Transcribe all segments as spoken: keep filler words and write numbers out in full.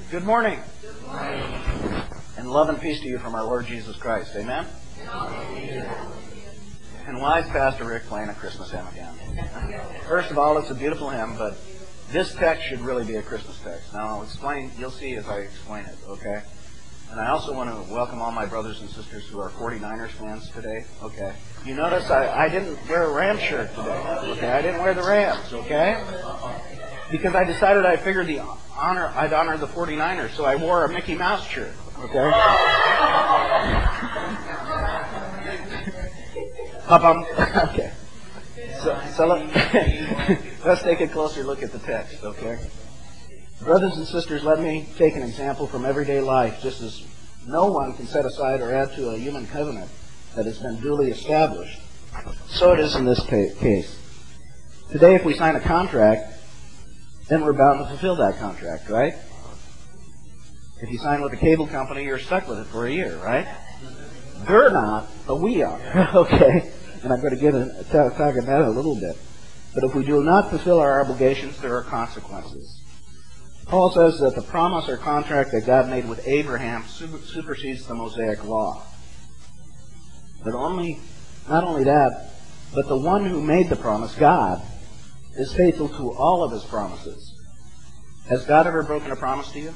Good morning. Good morning. And love and peace to you from our Lord Jesus Christ. Amen? Amen. And why is Pastor Rick playing a Christmas hymn again? First of all, it's a beautiful hymn, but this text should really be a Christmas text. Now, I'll explain. You'll see as I explain it, okay? And I also want to welcome all my brothers and sisters who are forty-niners fans today, okay? You notice I, I didn't wear a Rams shirt today, okay? I didn't wear the Rams, okay? Because I decided I figured the honor I'd honor the forty-niners, so I wore a Mickey Mouse shirt, okay? Pop-um. Okay. So, so let, let's take a closer look at the text, okay? Brothers and sisters, let me take an example from everyday life. Just as no one can set aside or add to a human covenant that has been duly established, so it is in this case. Today, if we sign a contract, then we're bound to fulfill that contract, right? If you sign with a cable company, you're stuck with it for a year, right? They're not, but we are, okay? And I'm going to get a, talk, talk about that a little bit. But if we do not fulfill our obligations, there are consequences. Paul says that the promise or contract that God made with Abraham supersedes the Mosaic law. But only, not only that, but the one who made the promise, God, is faithful to all of his promises. Has God ever broken a promise to you?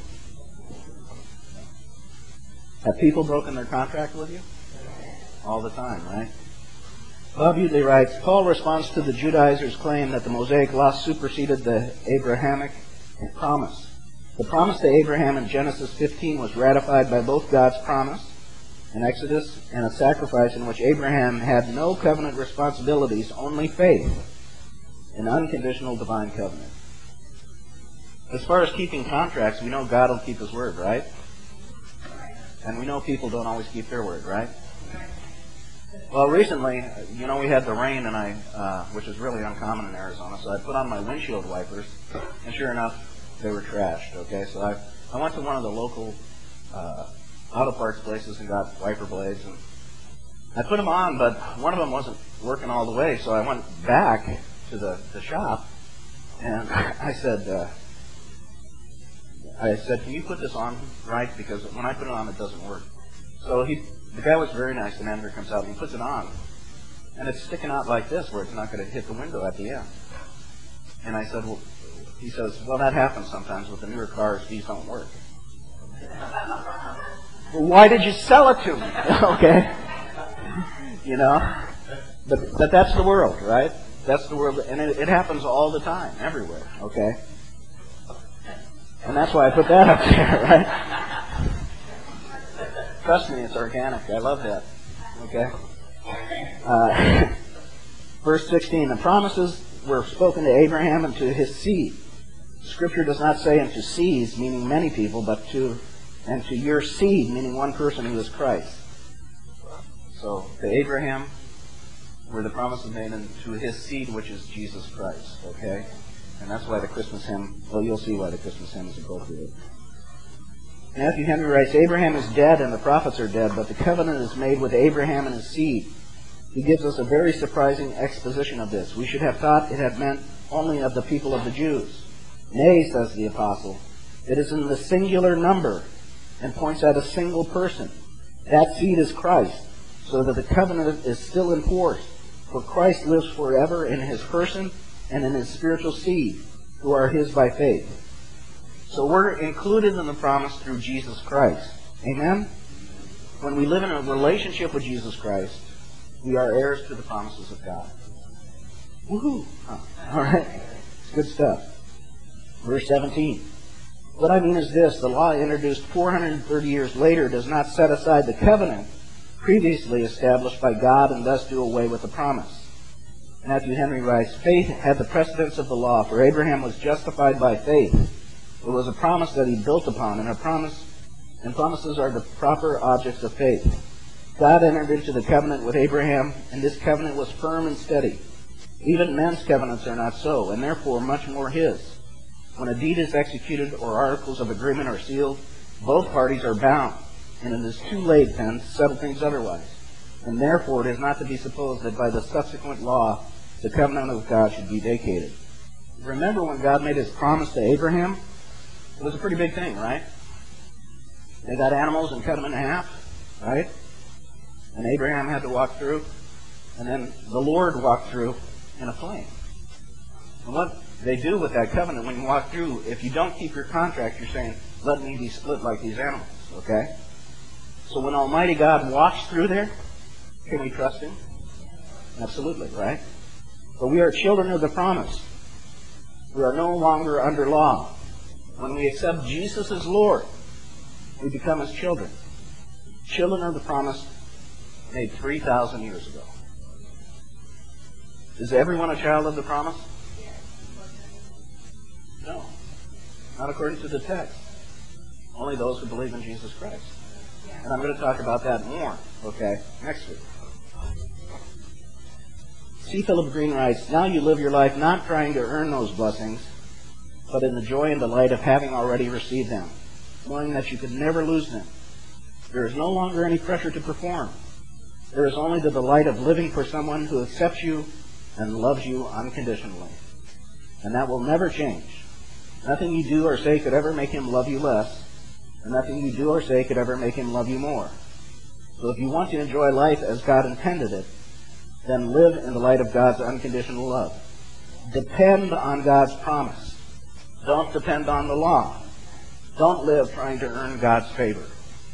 Have people broken their contract with you? All the time, right? Bob Utley writes, Paul responds to the Judaizers' claim that the Mosaic law superseded the Abrahamic promise. The promise to Abraham in Genesis fifteen was ratified by both God's promise in Exodus and a sacrifice in which Abraham had no covenant responsibilities, only faith, an unconditional divine covenant. As far as keeping contracts, we know God will keep his word, right? And we know people don't always keep their word, right? Well, recently, you know, we had the rain, and I, uh, which is really uncommon in Arizona, so I put on my windshield wipers, and sure enough, they were trashed, okay? So I, I went to one of the local uh, auto parts places and got wiper blades, and I put them on, but one of them wasn't working all the way, so I went back to the, the shop, and I said, uh, I said, can you put this on right? Because when I put it on, it doesn't work. So he, the guy was very nice, the manager comes out and he puts it on, and it's sticking out like this where it's not going to hit the window at the end. And I said, well, he says, well, that happens sometimes with the newer cars, these don't work. Well, why did you sell it to me? Okay. You know? But, but that's the world, right? That's the world, and it, it happens all the time, everywhere, okay? And that's why I put that up there, right? Trust me, it's organic. I love that. Okay? Uh, verse sixteen, the promises were spoken to Abraham and to his seed. Scripture does not say unto seeds, meaning many people, but to and to your seed, meaning one person who is Christ. So, to Abraham were the promises made, and to his seed, which is Jesus Christ. Okay? And that's why the Christmas hymn, well, you'll see why the Christmas hymn is appropriate. Matthew Henry writes, Abraham is dead and the prophets are dead, but the covenant is made with Abraham and his seed. He gives us a very surprising exposition of this. We should have thought it had meant only of the people of the Jews. Nay, says the apostle, it is in the singular number and points at a single person. That seed is Christ, so that the covenant is still in force. For Christ lives forever in his person and in his spiritual seed, who are his by faith. So we're included in the promise through Jesus Christ. Amen? When we live in a relationship with Jesus Christ, we are heirs to the promises of God. Woohoo! Huh. All right? It's good stuff. Verse seventeen. What I mean is this, the law introduced four hundred thirty years later does not set aside the covenant previously established by God and thus do away with the promise. Matthew Henry writes, faith had the precedence of the law, for Abraham was justified by faith. It was a promise that he built upon, and a promise, and promises are the proper objects of faith. God entered into the covenant with Abraham, and this covenant was firm and steady. Even men's covenants are not so, and therefore much more his. When a deed is executed or articles of agreement are sealed, both parties are bound, and it is too late then to settle things otherwise. And therefore it is not to be supposed that by the subsequent law the covenant of God should be vacated. Remember when God made his promise to Abraham? It was a pretty big thing, right? They got animals and cut them in half, right? And Abraham had to walk through, and then the Lord walked through in a flame. And what they do with that covenant when you walk through, if you don't keep your contract, you're saying, let me be split like these animals, okay? So when Almighty God walks through there, can we trust Him? Absolutely, right? But we are children of the promise. We are no longer under law. When we accept Jesus as Lord, we become His children. Children of the promise made three thousand years ago. Is everyone a child of the promise? No. Not according to the text. Only those who believe in Jesus Christ. And I'm going to talk about that more, okay, next week. C. Philip Green writes, now you live your life not trying to earn those blessings, but in the joy and delight of having already received them, knowing that you could never lose them. There is no longer any pressure to perform. There is only the delight of living for someone who accepts you and loves you unconditionally. And that will never change. Nothing you do or say could ever make Him love you less, and nothing you do or say could ever make Him love you more. So if you want to enjoy life as God intended it, then live in the light of God's unconditional love. Depend on God's promise. Don't depend on the law. Don't live trying to earn God's favor.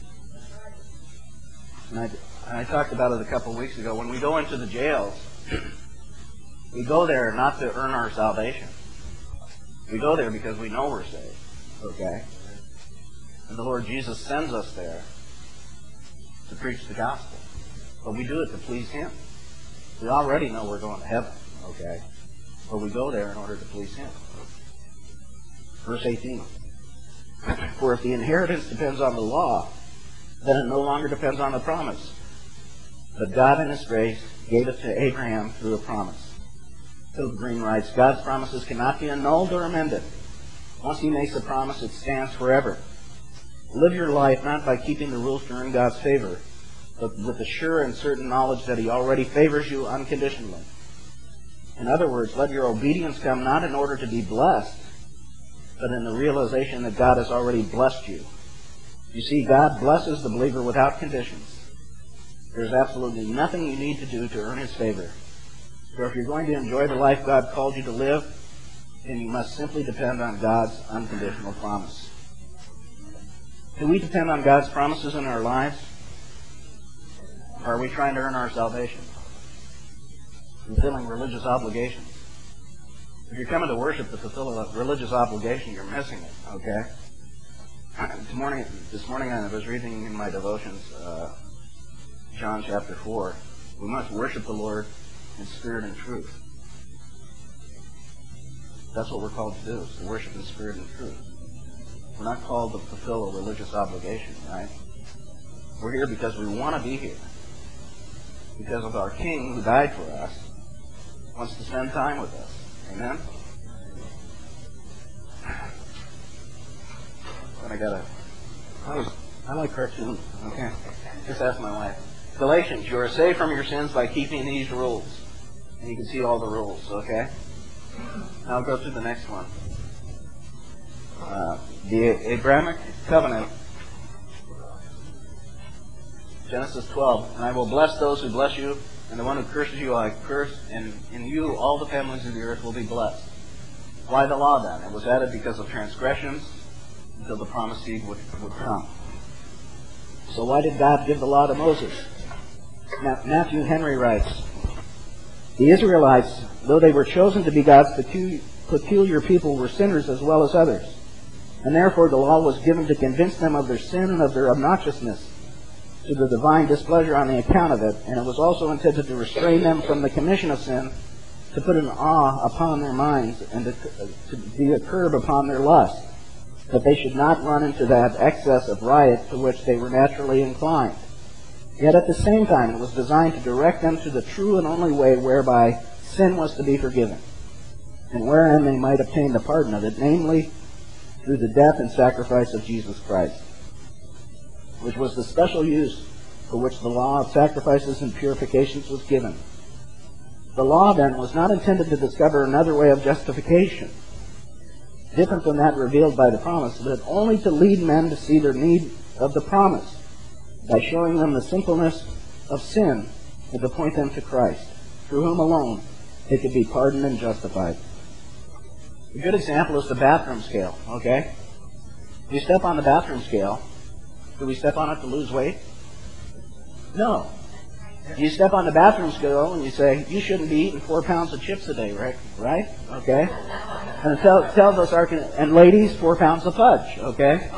And I, I talked about it a couple of weeks ago. When we go into the jails, we go there not to earn our salvation. We go there because we know we're saved. Okay? And the Lord Jesus sends us there to preach the gospel. But we do it to please Him. We already know we're going to heaven. Okay? But we go there in order to please Him. Verse eighteen. For if the inheritance depends on the law, then it no longer depends on the promise. But God in His grace gave it to Abraham through a promise. Philip Green writes, God's promises cannot be annulled or amended. Once He makes a promise, it stands forever. Live your life not by keeping the rules to earn God's favor, but with the sure and certain knowledge that He already favors you unconditionally. In other words, let your obedience come not in order to be blessed, but in the realization that God has already blessed you. You see, God blesses the believer without conditions. There's absolutely nothing you need to do to earn His favor. So if you're going to enjoy the life God called you to live, then you must simply depend on God's unconditional promise. Do we depend on God's promises in our lives? Or are we trying to earn our salvation? Fulfilling religious obligations. If you're coming to worship to fulfill a religious obligation, you're missing it, okay? This morning, this morning I was reading in my devotions uh, John chapter four. We must worship the Lord in spirit and truth. That's what we're called to do, is to worship in spirit and truth. We're not called to fulfill a religious obligation, right? We're here because we want to be here. Because of our King who died for us, wants to spend time with us. Amen? But I gotta, I, was, I like cartoons, okay? Just ask my wife. Galatians, you are saved from your sins by keeping these rules. And you can see all the rules, okay? Now I'll go through the next one. Uh, the Abrahamic covenant, Genesis twelve, and I will bless those who bless you, and the one who curses you I curse, and in you all the families of the earth will be blessed. Why the law then? It was added because of transgressions until the promised seed would, would come. So why did God give the law to Moses? Matthew Henry writes, the Israelites, though they were chosen to be God's peculiar people, were sinners as well as others. And therefore the law was given to convince them of their sin and of their obnoxiousness to the divine displeasure on the account of it, and it was also intended to restrain them from the commission of sin, to put an awe upon their minds, and to, to be a curb upon their lust, that they should not run into that excess of riot to which they were naturally inclined. Yet at the same time it was designed to direct them to the true and only way whereby sin was to be forgiven, and wherein they might obtain the pardon of it, namely through the death and sacrifice of Jesus Christ, which was the special use for which the law of sacrifices and purifications was given. The law, then, was not intended to discover another way of justification, different from that revealed by the promise, but only to lead men to see their need of the promise by showing them the sinfulness of sin and to point them to Christ, through whom alone they could be pardoned and justified. A good example is the bathroom scale, okay? If you step on the bathroom scale, do we step on it to lose weight? No. You step on the bathroom scale and you say, you shouldn't be eating four pounds of chips a day, Rick, right? Okay? And it tell, tells us, our, and ladies, four pounds of fudge, okay?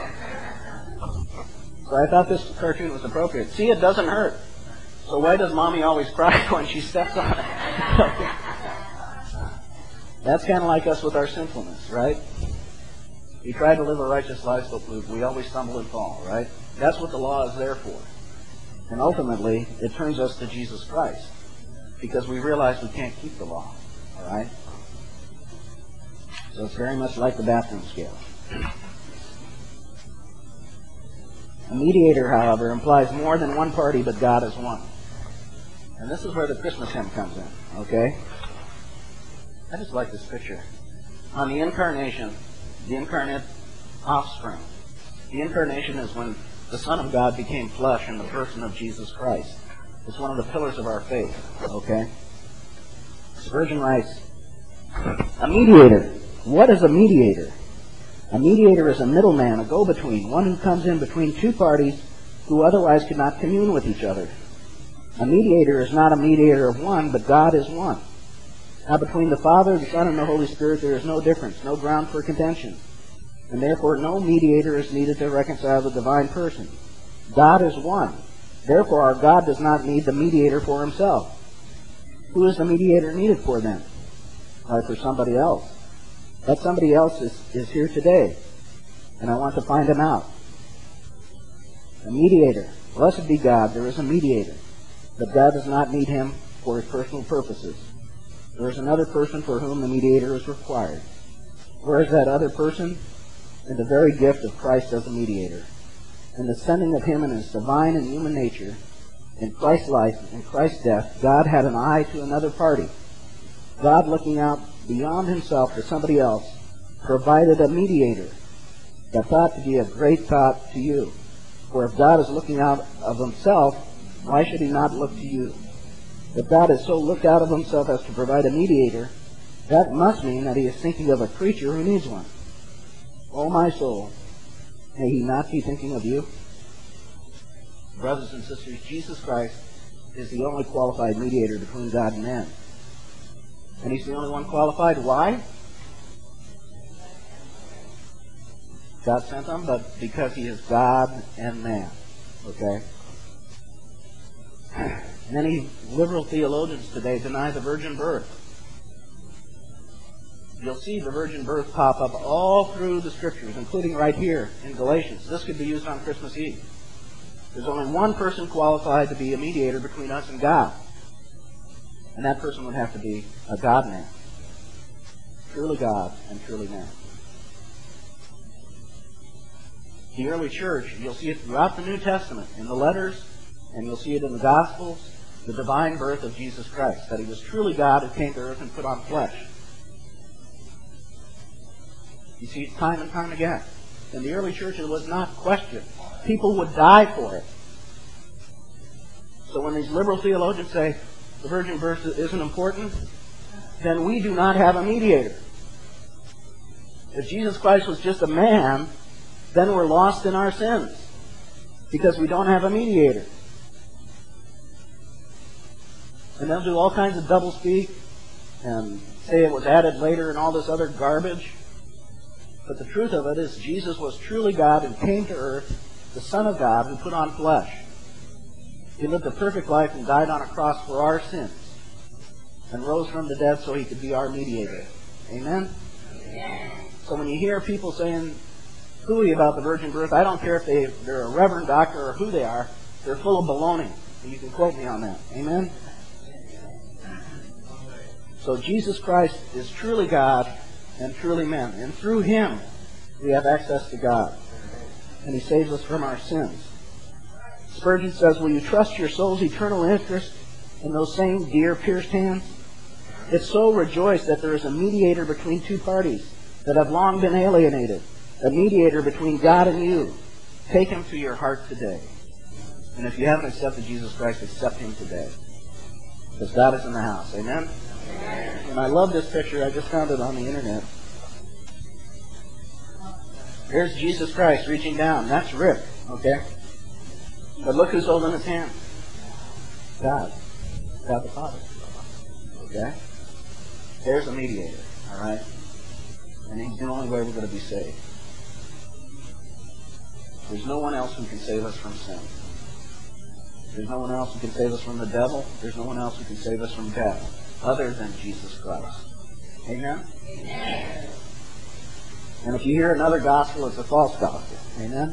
So I thought this cartoon was appropriate. See, it doesn't hurt. So why does mommy always cry when she steps on it? That's kind of like us with our sinfulness, right? We try to live a righteous life, but we, we always stumble and fall, right? That's what the law is there for. And ultimately, it turns us to Jesus Christ, because we realize we can't keep the law, all right? So it's very much like the bathroom scale. A mediator, however, implies more than one party, but God is one. And this is where the Christmas hymn comes in, okay? I just like this picture. On the incarnation, the incarnate offspring. The incarnation is when the Son of God became flesh in the person of Jesus Christ. It's one of the pillars of our faith, okay? Spurgeon writes, a mediator. What is a mediator? A mediator is a middleman, a go-between, one who comes in between two parties who otherwise could not commune with each other. A mediator is not a mediator of one, but God is one. Now between the Father, the Son, and the Holy Spirit there is no difference, no ground for contention. And therefore no mediator is needed to reconcile the divine person. God is one. Therefore our God does not need the mediator for himself. Who is the mediator needed for then? Why, for somebody else. That somebody else is, is here today, and I want to find him out. A mediator. Blessed be God, there is a mediator. But God does not need him for his personal purposes. There is another person for whom the mediator is required. Where is that other person? In the very gift of Christ as a mediator. In the sending of him in his divine and human nature, in Christ's life and Christ's death, God had an eye to another party. God, looking out beyond himself to somebody else, provided a mediator that thought to be a great thought to you. For if God is looking out of himself, why should he not look to you? If God has so looked out of himself as to provide a mediator, that must mean that he is thinking of a creature who needs one. O my soul, may he not be thinking of you? Brothers and sisters, Jesus Christ is the only qualified mediator between God and man. And he's the only one qualified. Why? God sent him, but because he is God and man. Okay? Many liberal theologians today deny the virgin birth. You'll see the virgin birth pop up all through the Scriptures, including right here in Galatians. This could be used on Christmas Eve. There's only one person qualified to be a mediator between us and God. And that person would have to be a God-man. Truly God and truly man. The early church, you'll see it throughout the New Testament, in the letters, and you'll see it in the Gospels, the divine birth of Jesus Christ, that he was truly God who came to earth and put on flesh. You see it time and time again. In the early church, it was not questioned. People would die for it. So when these liberal theologians say the virgin birth isn't important, then we do not have a mediator. If Jesus Christ was just a man, then we're lost in our sins, because we don't have a mediator. And they'll do all kinds of doublespeak and say it was added later and all this other garbage. But the truth of it is Jesus was truly God who came to earth, the Son of God who put on flesh. He lived a perfect life and died on a cross for our sins and rose from the dead so he could be our mediator. Amen? Amen. So when you hear people saying hooey about the virgin birth, I don't care if they, they're a reverend doctor or who they are, they're full of baloney. You can quote me on that. Amen? So Jesus Christ is truly God and truly man. And through him, we have access to God. And he saves us from our sins. Spurgeon says, will you trust your soul's eternal interest in those same dear pierced hands? Its soul rejoiced that there is a mediator between two parties that have long been alienated, a mediator between God and you. Take him to your heart today. And if you haven't accepted Jesus Christ, accept him today. Because God is in the house. Amen? Amen. And I love this picture. I just found it on the internet. Here's Jesus Christ reaching down. That's Rick. Okay? But look who's holding his hand. God. God the Father. Okay? There's a mediator. Alright? And he's the only way we're going to be saved. There's no one else who can save us from sin. There's no one else who can save us from the devil. There's no one else who can save us from death other than Jesus Christ. Amen? Amen. And if you hear another gospel, it's a false gospel. Amen?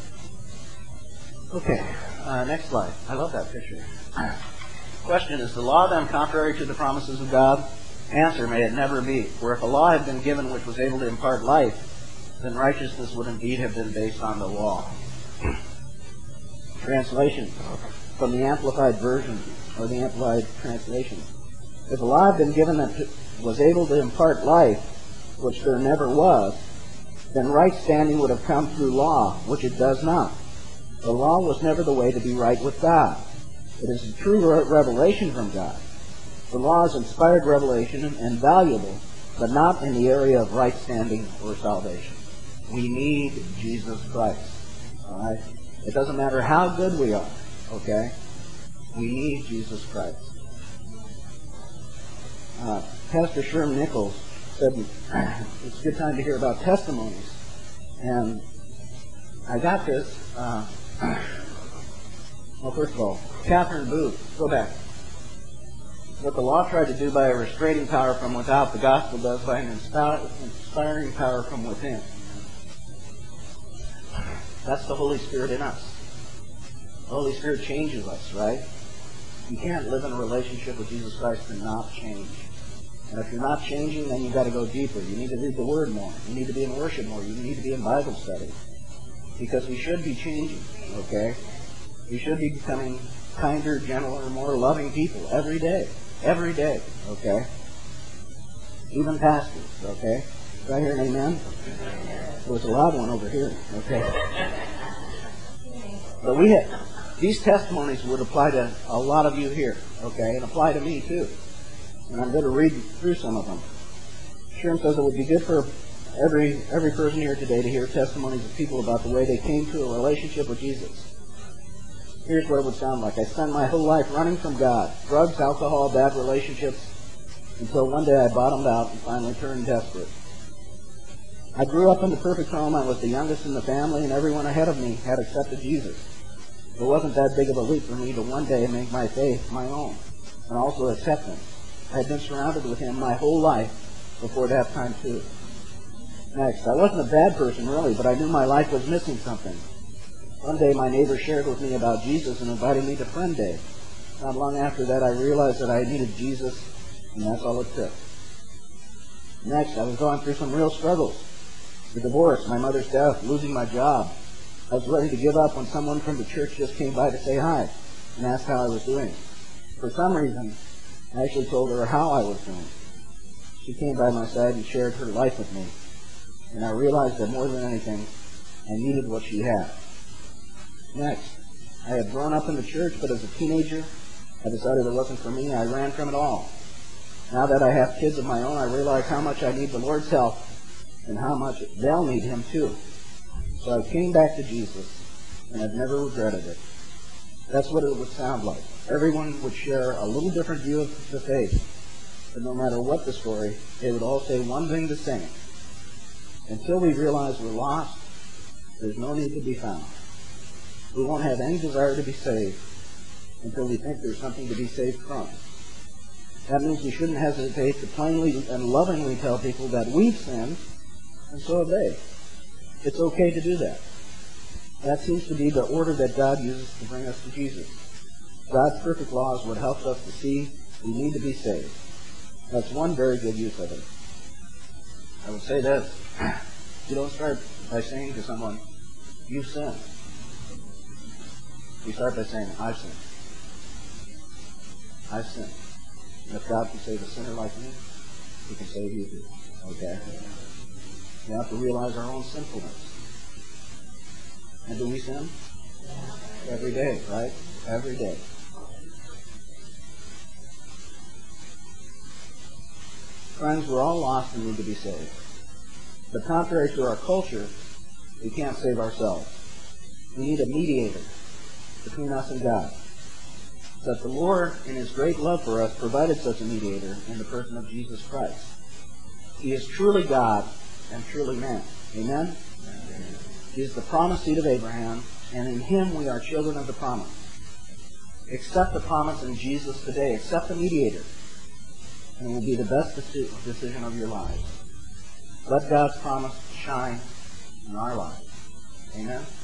Okay. Uh, next slide. I love that picture. Question, is the law then contrary to the promises of God? Answer, may it never be. For if a law had been given which was able to impart life, then righteousness would indeed have been based on the law. Translation from the Amplified Version, or the Amplified Translation. If a law had been given that was able to impart life, which there never was, then right standing would have come through law, which it does not. The law was never the way to be right with God. It is a true re- revelation from God. The law is inspired revelation and valuable, but not in the area of right standing or salvation. We need Jesus Christ. All right? It doesn't matter how good we are. Okay? We need Jesus Christ. Uh, Pastor Sherm Nichols said it's a good time to hear about testimonies. And I got this. Uh, well, first of all, Catherine Booth. Go back. What the law tried to do by a restraining power from without, the gospel does by an inspiring power from within. That's the Holy Spirit in us. The Holy Spirit changes us, right? You can't live in a relationship with Jesus Christ and not change. And if you're not changing, then you've got to go deeper. You need to read the Word more. You need to be in worship more. You need to be in Bible study. Because we should be changing, okay? We should be becoming kinder, gentler, more loving people every day. Every day, okay? Even pastors, okay? Do I hear an amen? There was a loud one over here, okay? But we have, these testimonies would apply to a lot of you here, okay? And apply to me too. And I'm going to read through some of them. Sherm says it would be good for every every person here today to hear testimonies of people about the way they came to a relationship with Jesus. Here's what it would sound like. I spent my whole life running from God. Drugs, alcohol, bad relationships, until one day I bottomed out and finally turned desperate. I grew up in the perfect home. I was the youngest in the family, and everyone ahead of me had accepted Jesus. It wasn't that big of a leap for me to one day make my faith my own, and also accept Him. I had been surrounded with Him my whole life before that time too. Next, I wasn't a bad person really, but I knew my life was missing something. One day my neighbor shared with me about Jesus and invited me to Friend Day. Not long after that I realized that I needed Jesus, and that's all it took. Next, I was going through some real struggles. The divorce, my mother's death, losing my job. I was ready to give up when someone from the church just came by to say hi and ask how I was doing. For some reason, I actually told her how I was doing. She came by my side and shared her life with me. And I realized that more than anything, I needed what she had. Next, I had grown up in the church, but as a teenager, I decided it wasn't for me. I ran from it all. Now that I have kids of my own, I realize how much I need the Lord's help and how much they'll need Him too. So I came back to Jesus, and I've never regretted it. That's what it would sound like. Everyone would share a little different view of the faith, but no matter what the story, they would all say one thing the same. Until we realize we're lost, there's no need to be found. We won't have any desire to be saved until we think there's something to be saved from. That means we shouldn't hesitate to plainly and lovingly tell people that we've sinned, and so have they. It's okay to do that. That seems to be the order that God uses to bring us to Jesus. God's perfect laws would help us to see we need to be saved. That's one very good use of it. I would say this. You don't start by saying to someone, you've sinned. You start by saying, I've sinned. I've sinned. And if God can save a sinner like me, He can save you too. Okay? We have to realize our own sinfulness. And do we sin? Every day, right? Every day. Friends, we're all lost and need to be saved. But contrary to our culture, we can't save ourselves. We need a mediator between us and God. That the Lord, in His great love for us, provided such a mediator in the person of Jesus Christ. He is truly God and truly man. Amen? Amen. He is the promised seed of Abraham, and in Him we are children of the promise. Accept the promise in Jesus today. Accept the mediator, and it will be the best deci- decision of your lives. Let God's promise shine in our lives. Amen?